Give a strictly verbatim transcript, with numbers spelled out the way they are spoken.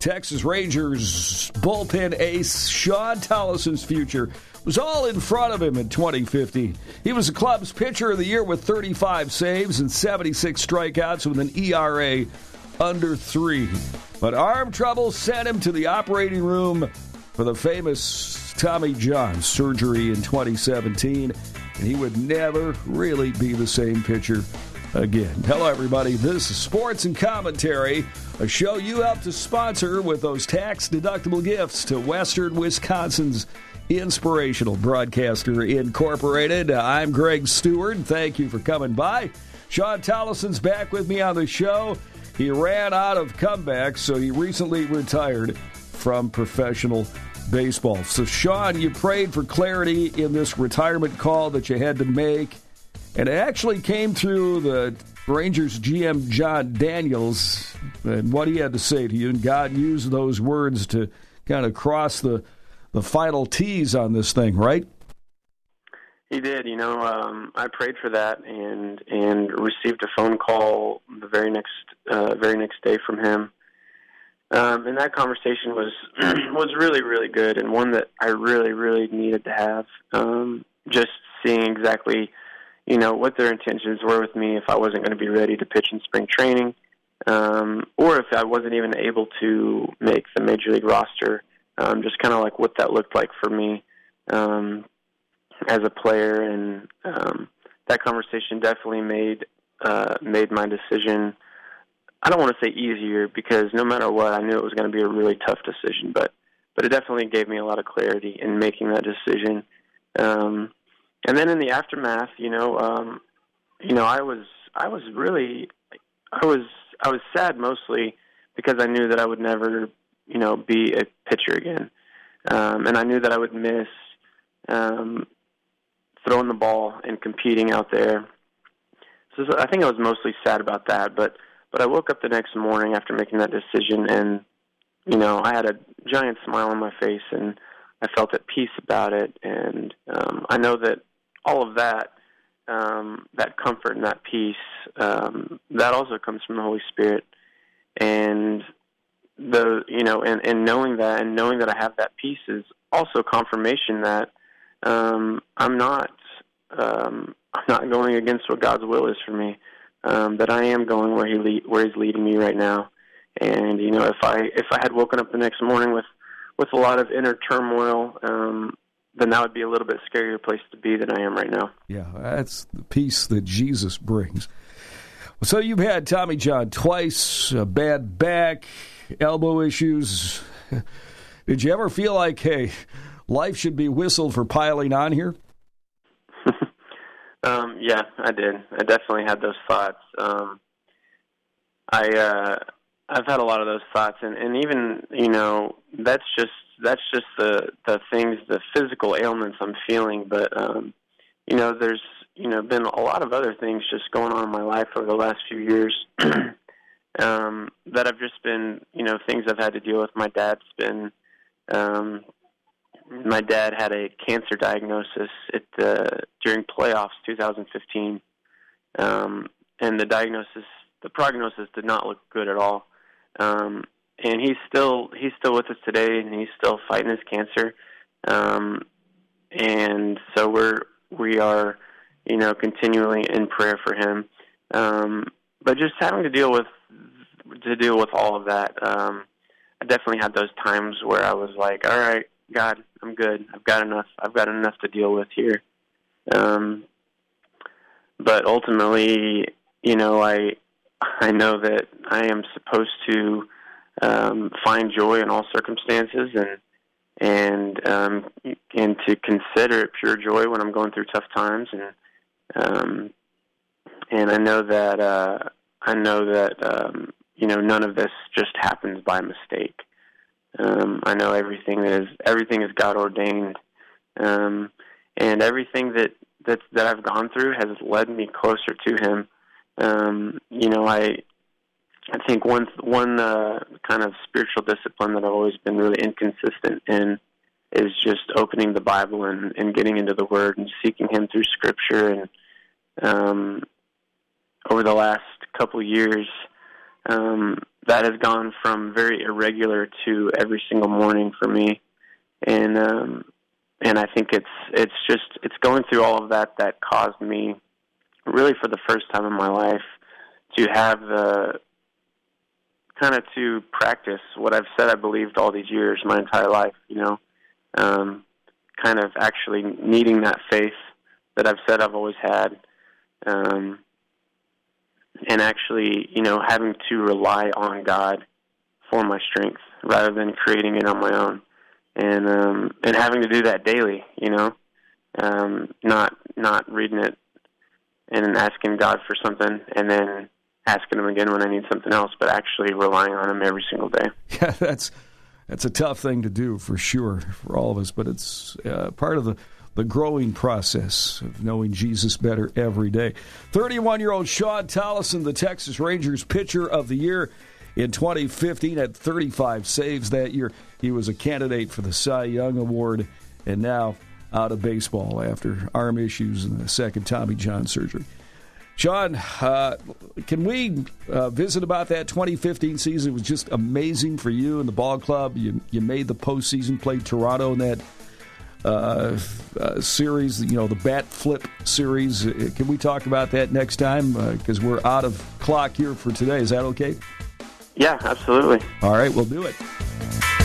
Texas Rangers bullpen ace Shawn Tollison's future was all in front of him in twenty fifteen. He was the club's pitcher of the year with thirty-five saves and seventy-six strikeouts with an E R A under three. But arm trouble sent him to the operating room for the famous Tommy John surgery in twenty seventeen, and he would never really be the same pitcher again. Hello, everybody. This is Sports and Commentary, a show you help to sponsor with those tax-deductible gifts to Western Wisconsin's Inspirational Broadcaster Incorporated. I'm Greg Stewart. Thank you for coming by. Shawn Tollison's back with me on the show. He ran out of comebacks, so he recently retired from professional baseball. So, Shawn, you prayed for clarity in this retirement call that you had to make, and it actually came through the Rangers G M, John Daniels, and what he had to say to you, and God used those words to kind of cross the, the final T's on this thing, right? He did. You know, um, I prayed for that and and received a phone call the very next uh, very next day from him. Um, and that conversation was was really, really good, and one that I really, really needed to have. Um, just seeing exactly, you know, what their intentions were with me if I wasn't going to be ready to pitch in spring training, um, or if I wasn't even able to make the Major League roster, um, just kind of like what that looked like for me um, as a player. And um, that conversation definitely made uh, made my decision, I don't want to say easier, because no matter what, I knew it was going to be a really tough decision, but but it definitely gave me a lot of clarity in making that decision. Um, and then in the aftermath, you know, um, you know, I was I was really I was I was sad mostly because I knew that I would never, you know, be a pitcher again, um, and I knew that I would miss um, throwing the ball and competing out there. So I think I was mostly sad about that, but. But I woke up the next morning after making that decision, and, you know, I had a giant smile on my face, and I felt at peace about it. And um, I know that all of that, um, that comfort and that peace, um, that also comes from the Holy Spirit. And, the you know, and, and knowing that and knowing that I have that peace is also confirmation that um, I'm not um, I'm not going against what God's will is for me. Um, that I am going where he lead, where he's leading me right now. And, you know, if I if I had woken up the next morning with, with a lot of inner turmoil, um, then that would be a little bit scarier place to be than I am right now. Yeah, that's the peace that Jesus brings. So you've had Tommy John twice, a bad back, elbow issues. Did you ever feel like, hey, life should be whistled for piling on here? Um, yeah, I did. I definitely had those thoughts. Um, I, uh, I've had a lot of those thoughts, and, and even, you know, that's just, that's just the, the things, the physical ailments I'm feeling. But, um, you know, there's, you know, been a lot of other things just going on in my life over the last few years, um, that have just been, you know, things I've had to deal with. My dad's been, um, My dad had a cancer diagnosis at the, during playoffs two thousand fifteen, um, and the diagnosis, the prognosis did not look good at all. Um, and he's still he's still with us today, and he's still fighting his cancer. Um, and so we're we are, you know, continually in prayer for him. Um, but just having to deal with to deal with all of that, um, I definitely had those times where I was like, all right, God, I'm good. I've got enough. I've got enough to deal with here. Um, but ultimately, you know, I I know that I am supposed to um, find joy in all circumstances, and and um, and to consider it pure joy when I'm going through tough times. And um, and I know that uh, I know that um, you know, none of this just happens by mistake. Um, I know everything is everything is God ordained, um, and everything that that that I've gone through has led me closer to Him. Um, you know, I I think one one uh, kind of spiritual discipline that I've always been really inconsistent in is just opening the Bible and, and getting into the Word and seeking Him through Scripture. And um, over the last couple of years, um, that has gone from very irregular to every single morning for me. And um, and I think it's it's just it's going through all of that that caused me, really for the first time in my life, to have the kind of to practice what I've said I believed all these years, my entire life. You know, um, kind of actually needing that faith that I've said I've always had. Um, and actually, you know, having to rely on God for my strength rather than creating it on my own. And um, and having to do that daily, you know, um, not not reading it and asking God for something and then asking Him again when I need something else, but actually relying on Him every single day. Yeah, that's that's a tough thing to do for sure for all of us, but it's uh, part of the the growing process of knowing Jesus better every day. thirty-one-year-old Shawn Tolleson, the Texas Rangers Pitcher of the Year in twenty fifteen, had thirty-five saves that year. He was a candidate for the Cy Young Award, and now out of baseball after arm issues and the second Tommy John surgery. Shawn, uh, can we uh, visit about that twenty fifteen season? It was just amazing for you and the ball club. You, you made the postseason, played Toronto in that Uh, uh, series, you know, the bat flip series. Uh, can we talk about that next time? Because uh, we're out of clock here for today. Is that okay? Yeah, absolutely. All right, we'll do it.